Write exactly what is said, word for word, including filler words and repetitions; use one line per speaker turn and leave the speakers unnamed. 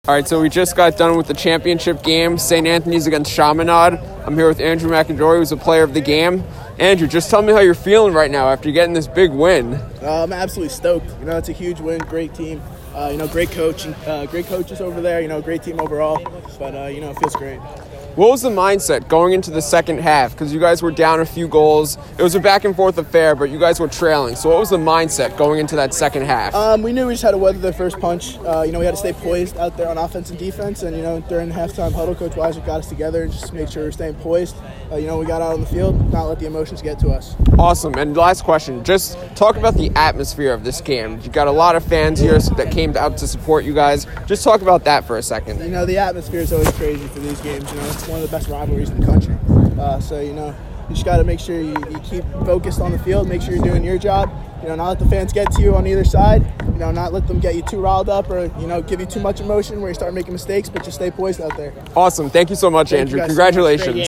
All right, so we just got done with the championship game, Saint Anthony's against Chaminade. I'm here with Andrew McIndory, who's a player of the game. Andrew, just tell me how you're feeling right now after getting this big win.
Uh, I'm absolutely stoked. You know, it's a huge win, great team. Uh, you know, great coach, uh, great coaches over there. You know, great team overall. But uh, you know, it feels great.
What was the mindset going into the second half? Because you guys were down a few goals. It was a back-and-forth affair, but you guys were trailing. So what was the mindset going into that second half?
Um, we knew we just had to weather the first punch. Uh, you know, we had to stay poised out there on offense and defense. And, you know, during the halftime huddle, Coach Weiser got us together and just made sure we were staying poised. Uh, you know, we got out on the field, not let the emotions get to us.
Awesome. And last question, just talk about the atmosphere of this game. You got a lot of fans here that came out to support you guys. Just talk about that for a second.
You know, the atmosphere is always crazy for these games. You know, it's one of the best rivalries in the country. Uh, so, you know, you just got to make sure you, you keep focused on the field, make sure you're doing your job. You know, not let the fans get to you on either side. You know, not let them get you too riled up or, you know, give you too much emotion where you start making mistakes, but just stay poised out there.
Awesome. Thank you so much,
Thank
Andrew.
you guys so much.
Congratulations.